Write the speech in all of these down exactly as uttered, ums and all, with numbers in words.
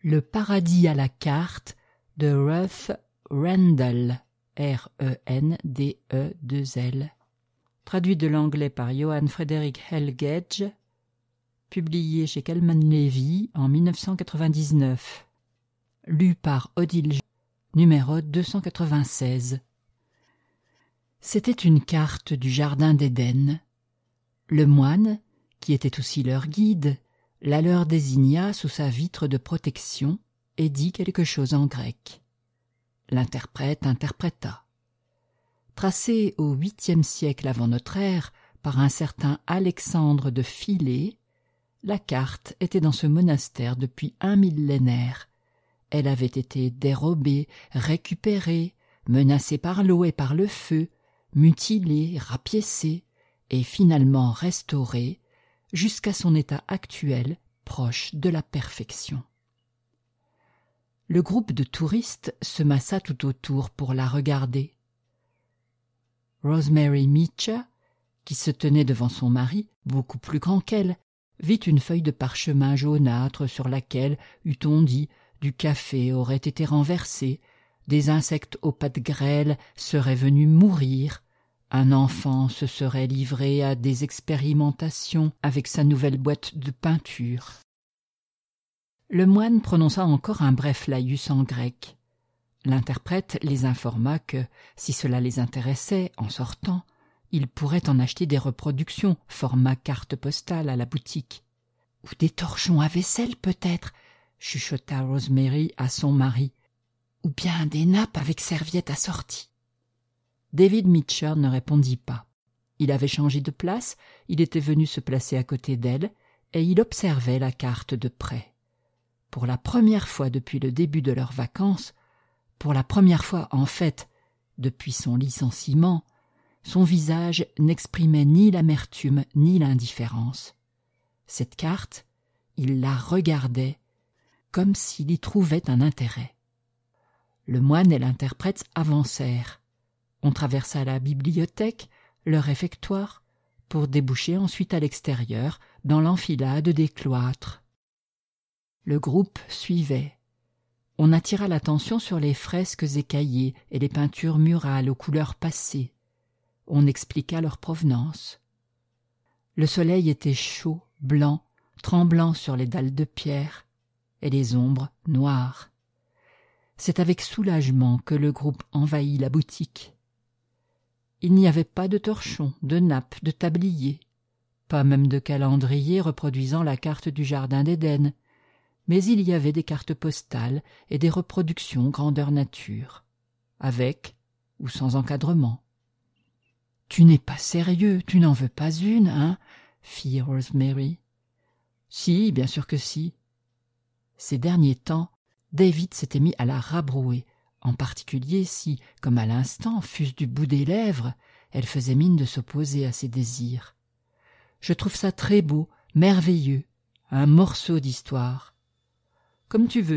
Le paradis à la carte de Ruth Rendell, R E N D E deux L. Traduit de l'anglais par Johann Frederick Helgege, publié chez Calman Levy en mille neuf cent quatre-vingt-dix-neuf. Lu par Odile, numéro deux cent quatre-vingt-seize. C'était une carte du jardin d'Éden. Le moine, qui était aussi leur guide, la leur désigna sous sa vitre de protection et dit quelque chose en grec. L'interprète interpréta. Tracée au huitième siècle avant notre ère par un certain Alexandre de Philée, la carte était dans ce monastère depuis un millénaire. Elle avait été dérobée, récupérée, menacée par l'eau et par le feu, mutilée, rapiécée et finalement restaurée jusqu'à son état actuel proche de la perfection. Le groupe de touristes se massa tout autour pour la regarder. Rosemary Mitcha, qui se tenait devant son mari, beaucoup plus grand qu'elle, vit une feuille de parchemin jaunâtre sur laquelle, eût-on dit, du café aurait été renversé, des insectes aux pattes grêles seraient venus mourir, un enfant se serait livré à des expérimentations avec sa nouvelle boîte de peinture. Le moine prononça encore un bref laïus en grec. L'interprète les informa que, si cela les intéressait, en sortant, ils pourraient en acheter des reproductions, format carte postale à la boutique. « Ou des torchons à vaisselle, peut-être » chuchota Rosemary à son mari. « Ou bien des nappes avec serviettes assorties. » David Mitcher ne répondit pas. Il avait changé de place, il était venu se placer à côté d'elle, et il observait la carte de près. Pour la première fois depuis le début de leurs vacances, pour la première fois en fait depuis son licenciement, son visage n'exprimait ni l'amertume ni l'indifférence. Cette carte, il la regardait comme s'il y trouvait un intérêt. Le moine et l'interprète avancèrent. On traversa la bibliothèque, le réfectoire, pour déboucher ensuite à l'extérieur, dans l'enfilade des cloîtres. Le groupe suivait. On attira l'attention sur les fresques écaillées et les peintures murales aux couleurs passées. On expliqua leur provenance. Le soleil était chaud, blanc, tremblant sur les dalles de pierre, et les ombres noires. C'est avec soulagement que le groupe envahit la boutique. Il n'y avait pas de torchons, de nappes, de tabliers, pas même de calendrier reproduisant la carte du jardin d'Éden, mais il y avait des cartes postales et des reproductions grandeur nature, avec ou sans encadrement. « Tu n'es pas sérieux, tu n'en veux pas une, hein ?» fit Rosemary. « Si, bien sûr que si. » Ces derniers temps, David s'était mis à la rabrouer, en particulier si, comme à l'instant, fût-ce du bout des lèvres, elle faisait mine de s'opposer à ses désirs. « Je trouve ça très beau, merveilleux, un morceau d'histoire. » « Comme tu veux. »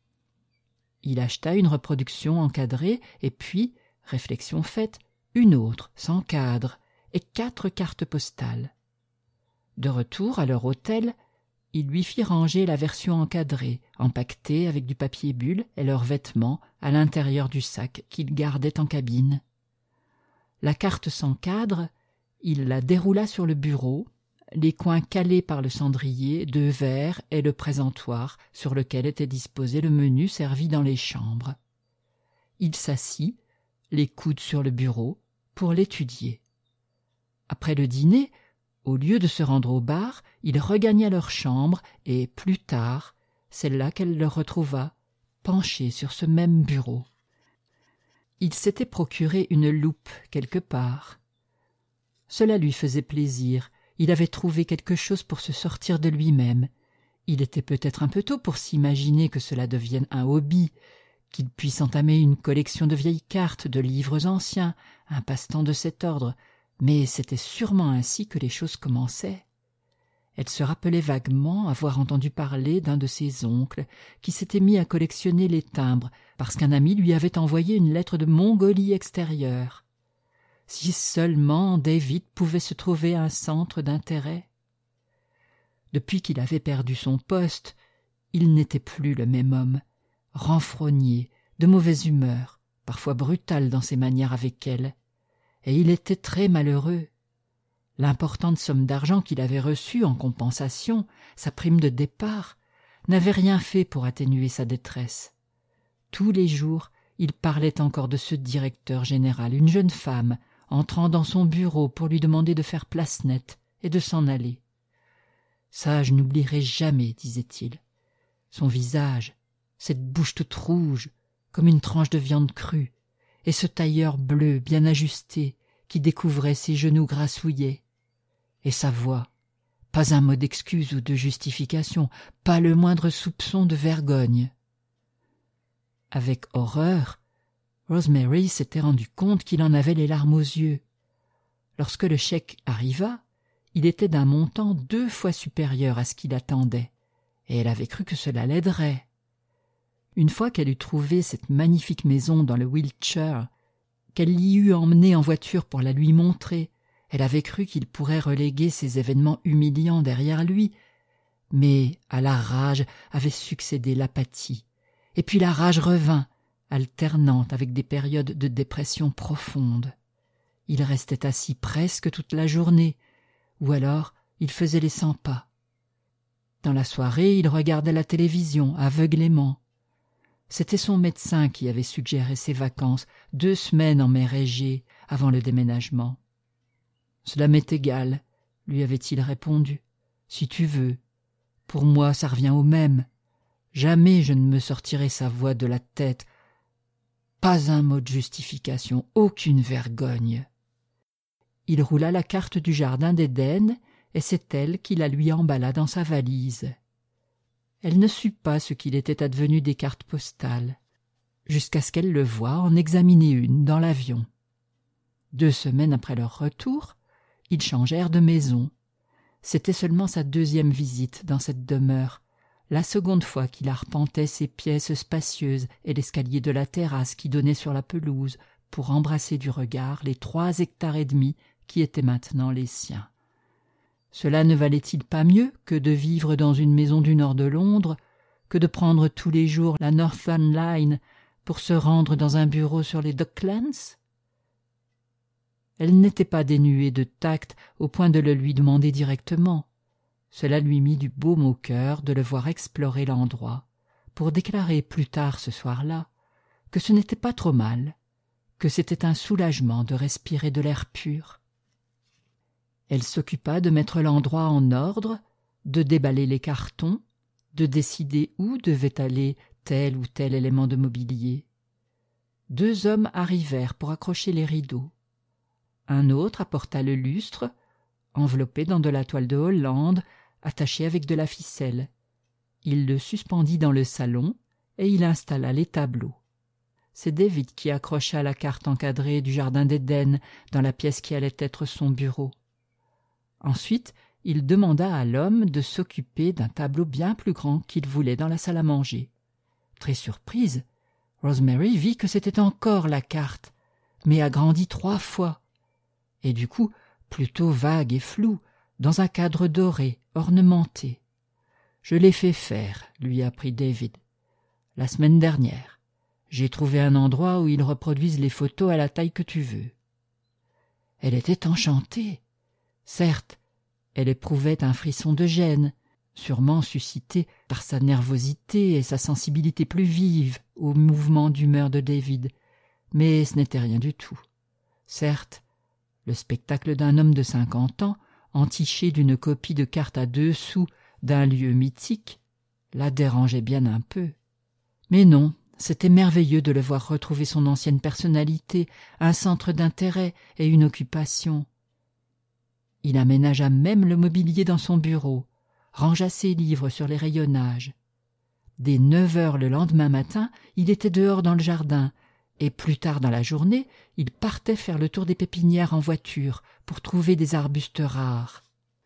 Il acheta une reproduction encadrée et puis, réflexion faite, une autre, sans cadre, et quatre cartes postales. De retour à leur hôtel, il lui fit ranger la version encadrée, empaquetée avec du papier bulle et leurs vêtements à l'intérieur du sac qu'il gardait en cabine. La carte sans cadre, il la déroula sur le bureau, les coins calés par le cendrier, deux verres et le présentoir sur lequel était disposé le menu servi dans les chambres. Il s'assit, les coudes sur le bureau, pour l'étudier. Après le dîner, au lieu de se rendre au bar, il regagna leur chambre et, plus tard, c'est là qu'elle le retrouva, penché sur ce même bureau. Il s'était procuré une loupe quelque part. Cela lui faisait plaisir. Il avait trouvé quelque chose pour se sortir de lui-même. Il était peut-être un peu tôt pour s'imaginer que cela devienne un hobby, qu'il puisse entamer une collection de vieilles cartes, de livres anciens, un passe-temps de cet ordre, mais c'était sûrement ainsi que les choses commençaient. Elle se rappelait vaguement avoir entendu parler d'un de ses oncles qui s'était mis à collectionner les timbres parce qu'un ami lui avait envoyé une lettre de Mongolie extérieure. Si seulement David pouvait se trouver un centre d'intérêt. Depuis qu'il avait perdu son poste, Il n'était plus le même homme, renfrogné, de mauvaise humeur, parfois brutal dans ses manières avec elle, et il était très malheureux. L'importante somme d'argent qu'il avait reçue en compensation, sa prime de départ, n'avait rien fait pour atténuer sa détresse. Tous les jours, il parlait encore de ce directeur général, une jeune femme, entrant dans son bureau pour lui demander de faire place nette et de s'en aller. « Ça, je n'oublierai jamais, disait-il. Son visage, cette bouche toute rouge, comme une tranche de viande crue, et ce tailleur bleu bien ajusté qui découvrait ses genoux grassouillés. Et sa voix, pas un mot d'excuse ou de justification, pas le moindre soupçon de vergogne. » Avec horreur, Rosemary s'était rendu compte qu'il en avait les larmes aux yeux. Lorsque le chèque arriva, il était d'un montant deux fois supérieur à ce qu'il attendait, et elle avait cru que cela l'aiderait. Une fois qu'elle eut trouvé cette magnifique maison dans le Wiltshire, qu'elle l'y eut emmenée en voiture pour la lui montrer, elle avait cru qu'il pourrait reléguer ces événements humiliants derrière lui, mais à la rage avait succédé l'apathie, et puis la rage revint, alternant avec des périodes de dépression profonde. Il restait assis presque toute la journée, ou alors il faisait les cent pas. Dans la soirée, il regardait la télévision aveuglément. C'était son médecin qui avait suggéré ces vacances, deux semaines en mer Égée, avant le déménagement. « Cela m'est égal, » lui avait-il répondu. « Si tu veux. Pour moi, ça revient au même. Jamais je ne me sortirai sa voix de la tête. Pas un mot de justification, aucune vergogne. » Il roula la carte du jardin d'Éden, et c'est elle qui la lui emballa dans sa valise. Elle ne sut pas ce qu'il était advenu des cartes postales, jusqu'à ce qu'elle le voie en examiner une dans l'avion. Deux semaines après leur retour, ils changèrent de maison. C'était seulement sa deuxième visite dans cette demeure, la seconde fois qu'il arpentait ces pièces spacieuses et l'escalier de la terrasse qui donnait sur la pelouse pour embrasser du regard les trois hectares et demi qui étaient maintenant les siens. Cela ne valait-il pas mieux que de vivre dans une maison du nord de Londres, que de prendre tous les jours la Northern Line pour se rendre dans un bureau sur les Docklands? Elle n'était pas dénuée de tact au point de le lui demander directement. Cela lui mit du baume au cœur de le voir explorer l'endroit, pour déclarer plus tard ce soir-là que ce n'était pas trop mal, que c'était un soulagement de respirer de l'air pur. Elle s'occupa de mettre l'endroit en ordre, de déballer les cartons, de décider où devait aller tel ou tel élément de mobilier. Deux hommes arrivèrent pour accrocher les rideaux. Un autre apporta le lustre, enveloppé dans de la toile de Hollande, attaché avec de la ficelle. Il le suspendit dans le salon et il installa les tableaux. C'est David qui accrocha la carte encadrée du jardin d'Éden dans la pièce qui allait être son bureau. Ensuite, il demanda à l'homme de s'occuper d'un tableau bien plus grand qu'il voulait dans la salle à manger. Très surprise, Rosemary vit que c'était encore la carte, mais agrandie trois fois, et du coup plutôt vague et floue, dans un cadre doré, ornementé. « Je l'ai fait faire, » lui apprit David. « La semaine dernière. J'ai trouvé un endroit où ils reproduisent les photos à la taille que tu veux. » Elle était enchantée. Certes, elle éprouvait un frisson de gêne, sûrement suscité par sa nervosité et sa sensibilité plus vive au mouvement d'humeur de David, mais ce n'était rien du tout. Certes, le spectacle d'un homme de cinquante ans, entiché d'une copie de carte à deux sous d'un lieu mythique, la dérangeait bien un peu. Mais non, c'était merveilleux de le voir retrouver son ancienne personnalité, un centre d'intérêt et une occupation. Il aménagea même le mobilier dans son bureau, rangea ses livres sur les rayonnages. Dès neuf heures le lendemain matin, il était dehors dans le jardin, et plus tard dans la journée, il partait faire le tour des pépinières en voiture pour trouver des arbustes rares.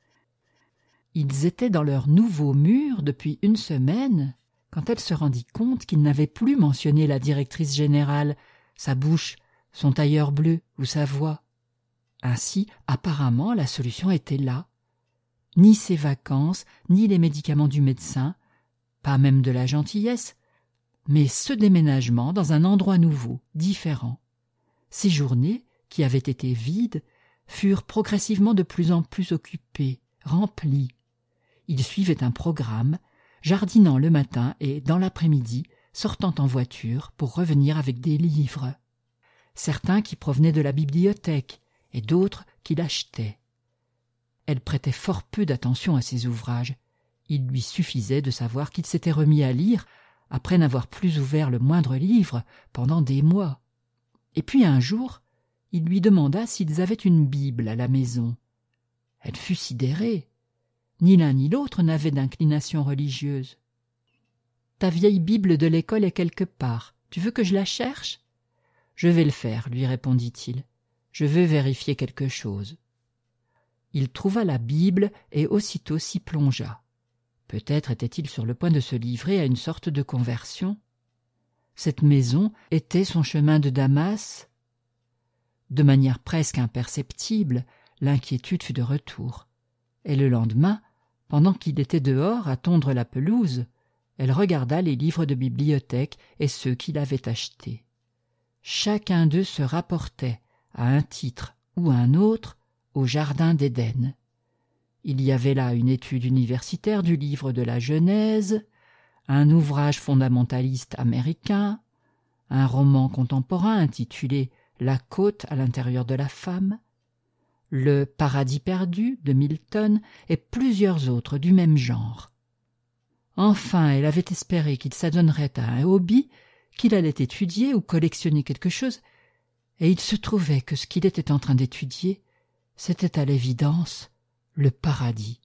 Ils étaient dans leur nouveau mur depuis une semaine, quand elle se rendit compte qu'il n'avait plus mentionné la directrice générale, sa bouche, son tailleur bleu ou sa voix. Ainsi, apparemment, la solution était là. Ni ses vacances, ni les médicaments du médecin, pas même de la gentillesse, mais ce déménagement dans un endroit nouveau, différent. Ces journées, qui avaient été vides, furent progressivement de plus en plus occupées, remplies. Il suivait un programme, jardinant le matin et, dans l'après-midi, sortant en voiture pour revenir avec des livres. Certains qui provenaient de la bibliothèque et d'autres qu'il achetait. Elle prêtait fort peu d'attention à ses ouvrages. Il lui suffisait de savoir qu'il s'était remis à lire après n'avoir plus ouvert le moindre livre pendant des mois. Et puis un jour, il lui demanda s'ils avaient une Bible à la maison. Elle fut sidérée. Ni l'un ni l'autre n'avait d'inclination religieuse. « Ta vieille Bible de l'école est quelque part. Tu veux que je la cherche ?»« Je vais le faire, lui répondit-il. Je veux vérifier quelque chose. » Il trouva la Bible et aussitôt s'y plongea. Peut-être était-il sur le point de se livrer à une sorte de conversion. Cette maison était son chemin de Damas. De manière presque imperceptible, l'inquiétude fut de retour. Et le lendemain, pendant qu'il était dehors à tondre la pelouse, elle regarda les livres de bibliothèque et ceux qu'il avait achetés. Chacun d'eux se rapportait, à un titre ou à un autre, au Jardin d'Éden. Il y avait là une étude universitaire du livre de la Genèse, un ouvrage fondamentaliste américain, un roman contemporain intitulé « La côte à l'intérieur de la femme », le Paradis perdu de Milton et plusieurs autres du même genre. Enfin, elle avait espéré qu'il s'adonnerait à un hobby, qu'il allait étudier ou collectionner quelque chose, et il se trouvait que ce qu'il était en train d'étudier, c'était à l'évidence le paradis.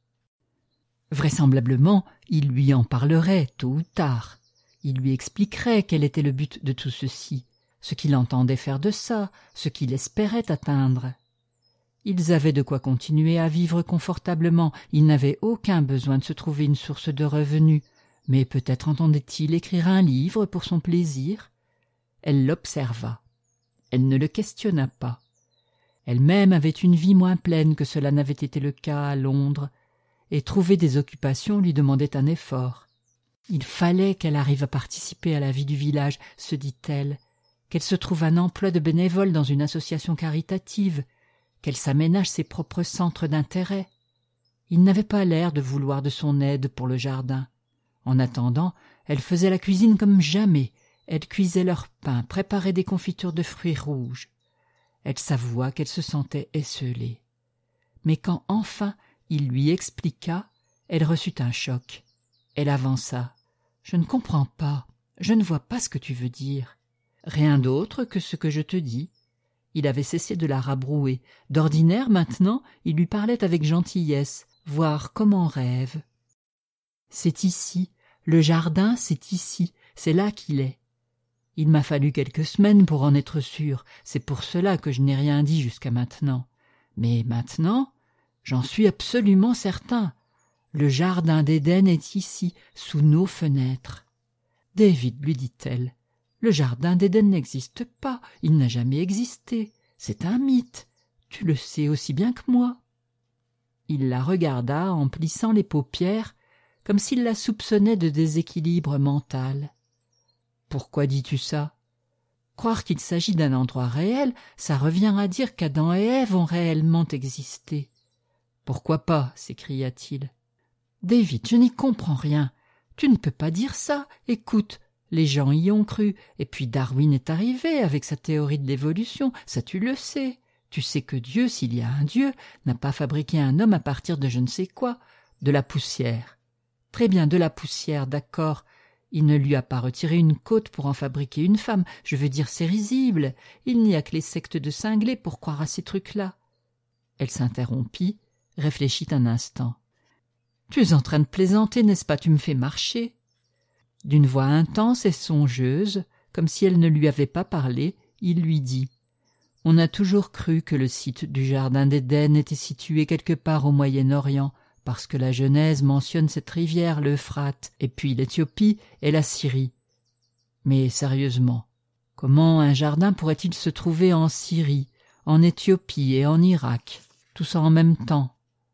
Vraisemblablement, il lui en parlerait tôt ou tard. Il lui expliquerait quel était le but de tout ceci, ce qu'il entendait faire de ça, ce qu'il espérait atteindre. Ils avaient de quoi continuer à vivre confortablement, ils n'avaient aucun besoin de se trouver une source de revenus, mais peut-être entendait-il écrire un livre pour son plaisir. Elle l'observa. Elle ne le questionna pas. Elle-même avait une vie moins pleine que cela n'avait été le cas à Londres, et trouver des occupations lui demandait un effort. Il fallait qu'elle arrive à participer à la vie du village, se dit-elle, qu'elle se trouve un emploi de bénévole dans une association caritative, qu'elle s'aménage ses propres centres d'intérêt. Il n'avait pas l'air de vouloir de son aide pour le jardin. En attendant, elle faisait la cuisine comme jamais. Elle cuisait leur pain, préparait des confitures de fruits rouges. Elle s'avoua qu'elle se sentait esseulée. Mais quand enfin il lui expliqua, elle reçut un choc. Elle avança. « Je ne comprends pas, je ne vois pas ce que tu veux dire. »« Rien d'autre que ce que je te dis. » Il avait cessé de la rabrouer. D'ordinaire, maintenant, il lui parlait avec gentillesse, voire comme en rêve. « C'est ici, le jardin, c'est ici, c'est là qu'il est. Il m'a fallu quelques semaines pour en être sûr, c'est pour cela que je n'ai rien dit jusqu'à maintenant. Mais maintenant, j'en suis absolument certain. Le jardin d'Éden est ici, sous nos fenêtres. »« David, lui dit-elle, le jardin d'Éden n'existe pas, il n'a jamais existé. C'est un mythe, tu le sais aussi bien que moi. » Il la regarda en plissant les paupières, comme s'il la soupçonnait de déséquilibre mental. « Pourquoi dis-tu ça ? Croire qu'il s'agit d'un endroit réel, ça revient à dire qu'Adam et Ève ont réellement existé. »« Pourquoi pas ?» s'écria-t-il. « David, je n'y comprends rien. Tu ne peux pas dire ça. Écoute, les gens y ont cru, et puis Darwin est arrivé avec sa théorie de l'évolution, ça tu le sais. Tu sais que Dieu, s'il y a un Dieu, n'a pas fabriqué un homme à partir de je ne sais quoi, de la poussière. Très bien, de la poussière, d'accord. Il ne lui a pas retiré une côte pour en fabriquer une femme. Je veux dire, c'est risible. Il n'y a que les sectes de cinglés pour croire à ces trucs-là. » Elle s'interrompit, réfléchit un instant. « Tu es en train de plaisanter, n'est-ce pas? Tu me fais marcher. » D'une voix intense et songeuse, comme si elle ne lui avait pas parlé, il lui dit « On a toujours cru que le site du jardin d'Éden était situé quelque part au Moyen-Orient, parce que la Genèse mentionne cette rivière, l'Euphrate, et puis l'Éthiopie et la Syrie. Mais sérieusement, comment un jardin pourrait-il se trouver en Syrie, en Éthiopie et en Irak, tout ça en même temps?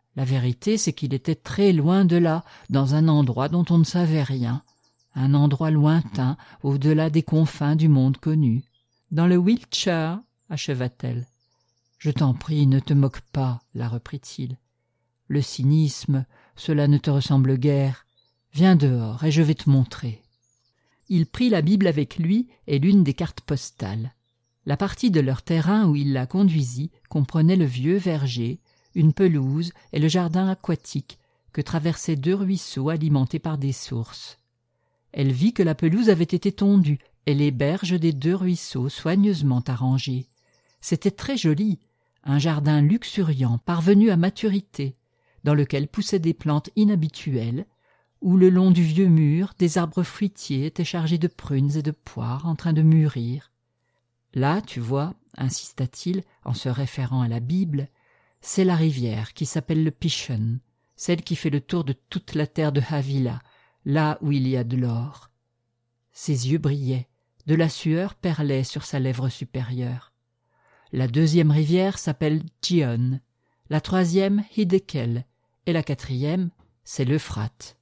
La vérité, c'est qu'il était très loin de là, dans un endroit dont on ne savait rien, un endroit lointain, au-delà des confins du monde connu. Dans le Wiltshire, acheva-t-elle. Je t'en prie, ne te moque pas, la reprit-il. Le cynisme, cela ne te ressemble guère. Viens dehors et je vais te montrer. Il prit la Bible avec lui et l'une des cartes postales. La partie de leur terrain où il la conduisit comprenait le vieux verger, une pelouse et le jardin aquatique que traversaient deux ruisseaux alimentés par des sources. Elle vit que la pelouse avait été tondue et les berges des deux ruisseaux soigneusement arrangées. C'était très joli, un jardin luxuriant parvenu à maturité, dans lequel poussaient des plantes inhabituelles, où le long du vieux mur des arbres fruitiers étaient chargés de prunes et de poires en train de mûrir. Là, tu vois, insista-t-il en se référant à la Bible, c'est la rivière qui s'appelle le Pishon, celle qui fait le tour de toute la terre de Havilah, là où il y a de l'or. Ses yeux brillaient, de la sueur perlait sur sa lèvre supérieure. La deuxième rivière s'appelle Gihon, la troisième Hiddekel, et la quatrième, c'est l'Euphrate.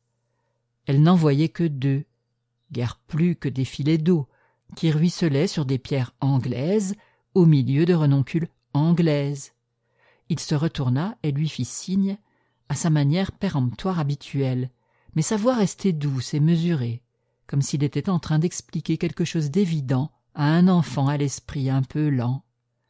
Elle n'en voyait que deux, guère plus que des filets d'eau, qui ruisselaient sur des pierres anglaises, au milieu de renoncules anglaises. Il se retourna et lui fit signe, à sa manière péremptoire habituelle, mais sa voix restait douce et mesurée, comme s'il était en train d'expliquer quelque chose d'évident à un enfant à l'esprit un peu lent.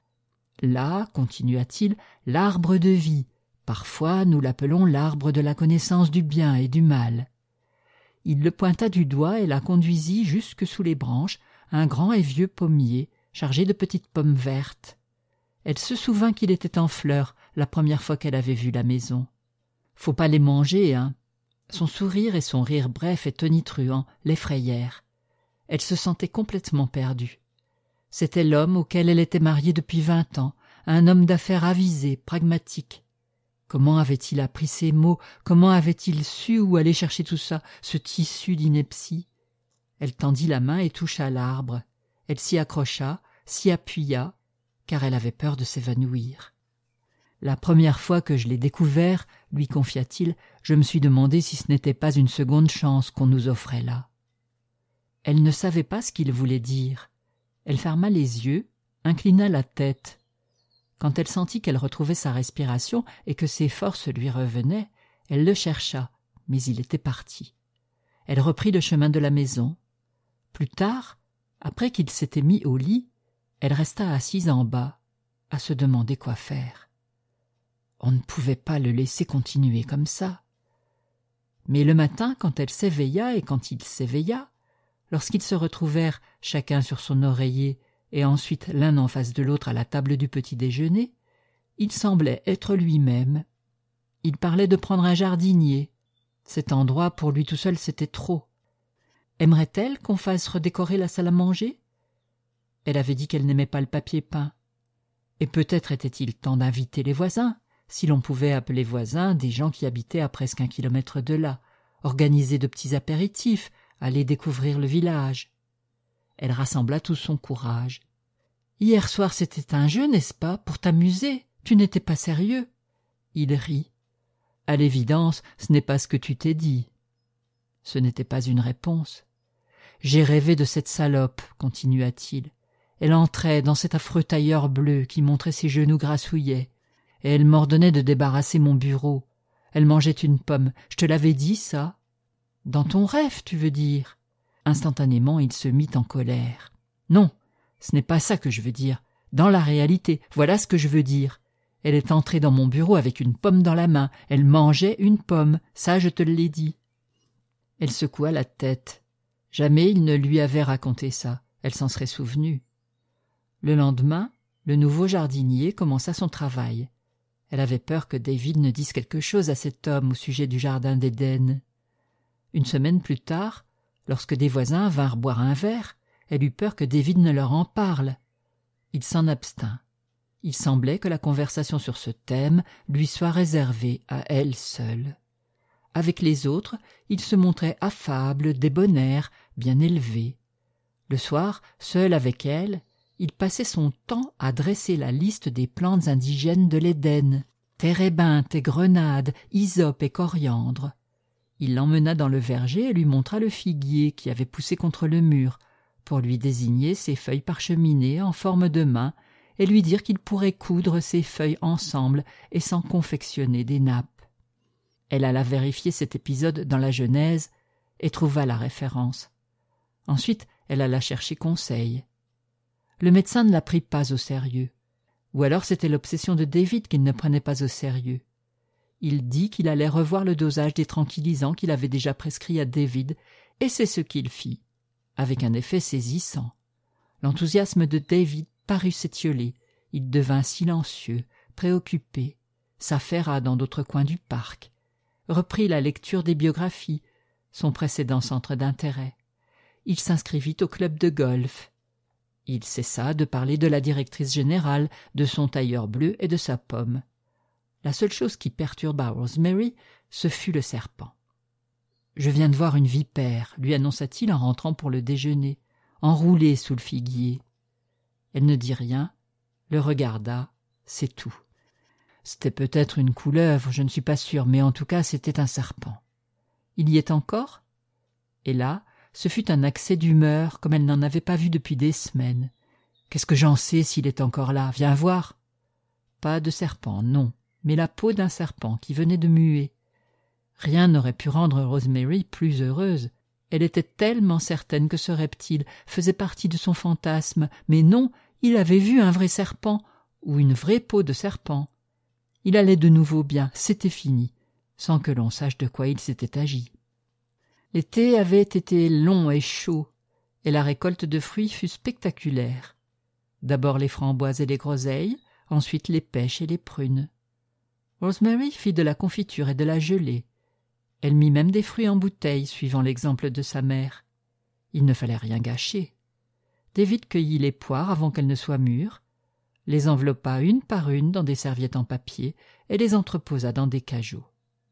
Là, continua-t-il, l'arbre de vie, parfois nous l'appelons l'arbre de la connaissance du bien et du mal. Il le pointa du doigt et la conduisit jusque sous les branches, un grand et vieux pommier, chargé de petites pommes vertes. Elle se souvint qu'il était en fleurs la première fois qu'elle avait vu la maison. « Faut pas les manger, hein !» Son sourire et son rire bref et tonitruant l'effrayèrent. Elle se sentait complètement perdue. C'était l'homme auquel elle était mariée depuis vingt ans, un homme d'affaires avisé, pragmatique. Comment avait-il appris ces mots? Comment avait-il su où aller chercher tout ça, ce tissu d'ineptie? Elle tendit la main et toucha l'arbre. Elle s'y accrocha, s'y appuya, car elle avait peur de s'évanouir. La première fois que je l'ai découvert, lui confia-t-il, je me suis demandé si ce n'était pas une seconde chance qu'on nous offrait là. Elle ne savait pas ce qu'il voulait dire. Elle ferma les yeux, inclina la tête. Quand elle sentit qu'elle retrouvait sa respiration et que ses forces lui revenaient, elle le chercha, mais il était parti. Elle reprit le chemin de la maison. Plus tard, après qu'il s'était mis au lit, elle resta assise en bas, à se demander quoi faire. On ne pouvait pas le laisser continuer comme ça. Mais le matin, quand elle s'éveilla et quand il s'éveilla, lorsqu'ils se retrouvèrent chacun sur son oreiller et ensuite l'un en face de l'autre à la table du petit-déjeuner, il semblait être lui-même. Il parlait de prendre un jardinier. Cet endroit, pour lui tout seul, c'était trop. Aimerait-elle qu'on fasse redécorer la salle à manger? Elle avait dit qu'elle n'aimait pas le papier peint. Et peut-être était-il temps d'inviter les voisins, si l'on pouvait appeler voisins des gens qui habitaient à presque un kilomètre de là, organiser de petits apéritifs, aller découvrir le village. Elle rassembla tout son courage. « Hier soir, c'était un jeu, n'est-ce pas, pour t'amuser? Tu n'étais pas sérieux ?» Il rit. « À l'évidence, ce n'est pas ce que tu t'es dit. » Ce n'était pas une réponse. « J'ai rêvé de cette salope, » continua-t-il. Elle entrait dans cet affreux tailleur bleu qui montrait ses genoux grassouillets, et elle m'ordonnait de débarrasser mon bureau. Elle mangeait une pomme. Je te l'avais dit, ça? Dans ton rêve, tu veux dire? Instantanément, il se mit en colère. Non, ce n'est pas ça que je veux dire. Dans la réalité, voilà ce que je veux dire. Elle est entrée dans mon bureau avec une pomme dans la main. Elle mangeait une pomme, ça je te l'ai dit. Elle secoua la tête. Jamais il ne lui avait raconté ça. Elle s'en serait souvenue. Le lendemain, le nouveau jardinier commença son travail. Elle avait peur que David ne dise quelque chose à cet homme au sujet du jardin d'Éden. Une semaine plus tard, lorsque des voisins vinrent boire un verre, elle eut peur que David ne leur en parle. Il s'en abstint. Il semblait que la conversation sur ce thème lui soit réservée à elle seule. Avec les autres, il se montrait affable, débonnaire, bien élevé. Le soir, seul avec elle, il passait son temps à dresser la liste des plantes indigènes de l'Éden. térébinthe et grenade, hysope et coriandre. Il l'emmena dans le verger et lui montra le figuier qui avait poussé contre le mur, pour lui désigner ses feuilles parcheminées en forme de main et lui dire qu'il pourrait coudre ces feuilles ensemble et s'en confectionner des nappes. Elle alla vérifier cet épisode dans la Genèse et trouva la référence. Ensuite, elle alla chercher conseil. Le médecin ne la prit pas au sérieux. Ou alors c'était l'obsession de David qu'il ne prenait pas au sérieux. Il dit qu'il allait revoir le dosage des tranquillisants qu'il avait déjà prescrits à David, et c'est ce qu'il fit, avec un effet saisissant. L'enthousiasme de David parut s'étioler, il devint silencieux, préoccupé, s'affaira dans d'autres coins du parc, reprit la lecture des biographies, son précédent centre d'intérêt. Il s'inscrivit au club de golf. Il cessa de parler de la directrice générale, de son tailleur bleu et de sa pomme. La seule chose qui perturba Rosemary, ce fut le serpent. « Je viens de voir une vipère », lui annonça-t-il en rentrant pour le déjeuner, enroulée sous le figuier. Elle ne dit rien, le regarda, c'est tout. C'était peut-être une couleuvre, je ne suis pas sûre, mais en tout cas c'était un serpent. Il y est encore ? Et là, ce fut un accès d'humeur comme elle n'en avait pas vu depuis des semaines. Qu'est-ce que j'en sais s'il est encore là ? Viens voir. Pas de serpent, non, mais la peau d'un serpent qui venait de muer. Rien n'aurait pu rendre Rosemary plus heureuse. Elle était tellement certaine que ce reptile faisait partie de son fantasme, mais non, il avait vu un vrai serpent, ou une vraie peau de serpent. Il allait de nouveau bien, c'était fini, sans que l'on sache de quoi il s'était agi. L'été avait été long et chaud, et la récolte de fruits fut spectaculaire. D'abord les framboises et les groseilles, ensuite les pêches et les prunes. Rosemary fit de la confiture et de la gelée. Elle mit même des fruits en bouteille, suivant l'exemple de sa mère. Il ne fallait rien gâcher. David cueillit les poires avant qu'elles ne soient mûres, les enveloppa une par une dans des serviettes en papier et les entreposa dans des cajots.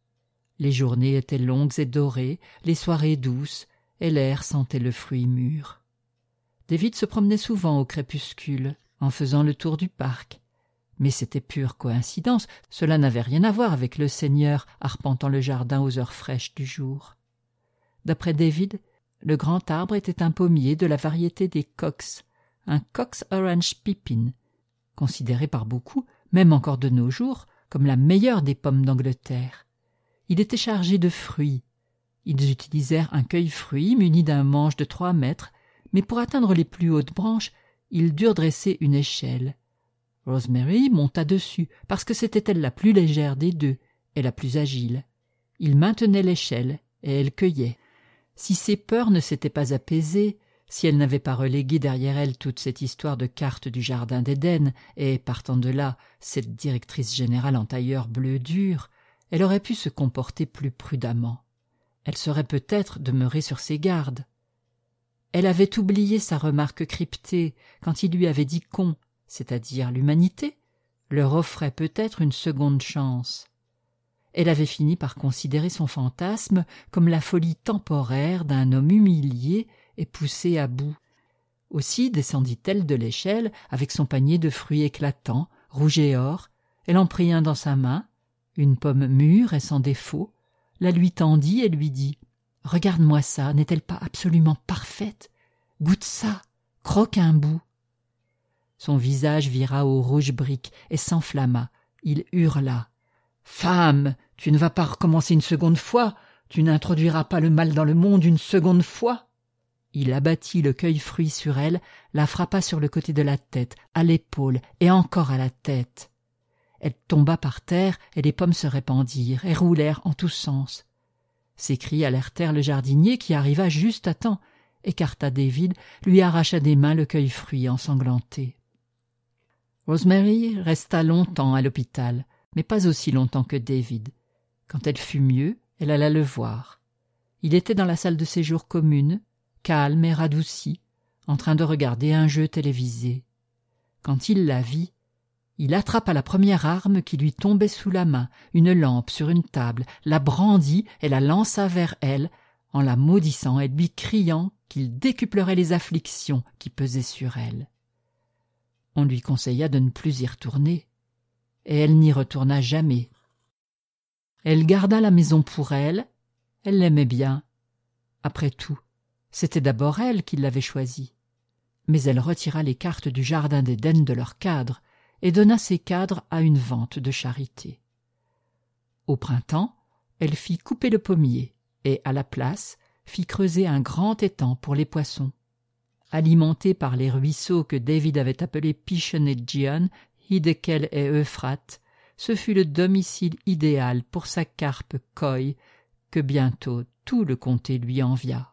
Les journées étaient longues et dorées, les soirées douces, et l'air sentait le fruit mûr. David se promenait souvent au crépuscule, en faisant le tour du parc. Mais c'était pure coïncidence, cela n'avait rien à voir avec le Seigneur arpentant le jardin aux heures fraîches du jour. D'après David, le grand arbre était un pommier de la variété des Cox, un Cox Orange Pippin, considéré par beaucoup, même encore de nos jours, comme la meilleure des pommes d'Angleterre. Il était chargé de fruits. Ils utilisèrent un cueille-fruits muni d'un manche de trois mètres, mais pour atteindre les plus hautes branches, ils durent dresser une échelle. Rosemary monta dessus, parce que c'était elle la plus légère des deux et la plus agile. Il maintenait l'échelle, et elle cueillait. Si ses peurs ne s'étaient pas apaisées, si elle n'avait pas relégué derrière elle toute cette histoire de carte du jardin d'Éden, et, partant de là, cette directrice générale en tailleur bleu dur, elle aurait pu se comporter plus prudemment. Elle serait peut-être demeurée sur ses gardes. Elle avait oublié sa remarque cryptée quand il lui avait dit qu'on, c'est-à-dire l'humanité, leur offrait peut-être une seconde chance. Elle avait fini par considérer son fantasme comme la folie temporaire d'un homme humilié et poussé à bout. Aussi descendit-elle de l'échelle avec son panier de fruits éclatants, rouge et or, elle en prit un dans sa main, une pomme mûre et sans défaut, la lui tendit et lui dit « Regarde-moi ça, n'est-elle pas absolument parfaite? Goûte ça, croque un bout. » Son visage vira au rouge brique et s'enflamma. Il hurla. « Femme, tu ne vas pas recommencer une seconde fois, tu n'introduiras pas le mal dans le monde une seconde fois. » Il abattit le cueille-fruit sur elle, la frappa sur le côté de la tête, à l'épaule et encore à la tête. Elle tomba par terre et les pommes se répandirent et roulèrent en tous sens. Ses cris alertèrent le jardinier qui arriva juste à temps, écarta David, lui arracha des mains le cueille-fruit ensanglanté. Rosemary resta longtemps à l'hôpital, mais pas aussi longtemps que David. Quand elle fut mieux, elle alla le voir. Il était dans la salle de séjour commune, calme et radouci, en train de regarder un jeu télévisé. Quand il la vit, il attrapa la première arme qui lui tombait sous la main, une lampe sur une table, la brandit et la lança vers elle, en la maudissant et lui criant qu'il décuplerait les afflictions qui pesaient sur elle. On lui conseilla de ne plus y retourner. et elle n'y retourna jamais. Elle garda la maison pour elle, elle l'aimait bien. Après tout, c'était d'abord elle qui l'avait choisie. Mais elle retira les cartes du jardin d'Éden de leur cadre et donna ces cadres à une vente de charité. Au printemps, elle fit couper le pommier et, à la place, fit creuser un grand étang pour les poissons. Alimenté par les ruisseaux que David avait appelés Pishon et Gihon, Hiddekel et Euphrate, ce fut le domicile idéal pour sa carpe Koi, que bientôt tout le comté lui envia.